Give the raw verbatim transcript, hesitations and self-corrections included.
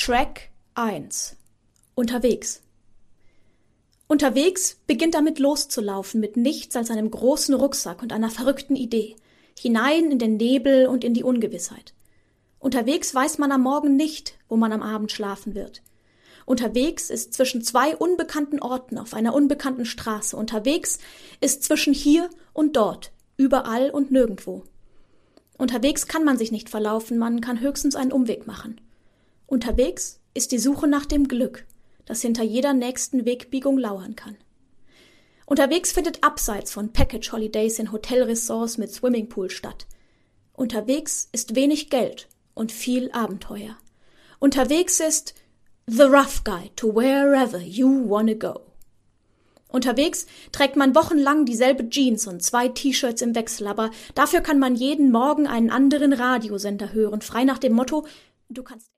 Track eins. Unterwegs. Unterwegs beginnt damit loszulaufen mit nichts als einem großen Rucksack und einer verrückten Idee, hinein in den Nebel und in die Ungewissheit. Unterwegs weiß man am Morgen nicht, wo man am Abend schlafen wird. Unterwegs ist zwischen zwei unbekannten Orten auf einer unbekannten Straße. Unterwegs ist zwischen hier und dort, überall und nirgendwo. Unterwegs kann man sich nicht verlaufen, man kann höchstens einen Umweg machen. Unterwegs ist die Suche nach dem Glück, das hinter jeder nächsten Wegbiegung lauern kann. Unterwegs findet abseits von Package Holidays in Hotelressorts mit Swimmingpool statt. Unterwegs ist wenig Geld und viel Abenteuer. Unterwegs ist the rough guide to wherever you wanna go. Unterwegs trägt man wochenlang dieselbe Jeans und zwei T-Shirts im Wechsel, aber dafür kann man jeden Morgen einen anderen Radiosender hören, frei nach dem Motto, du kannst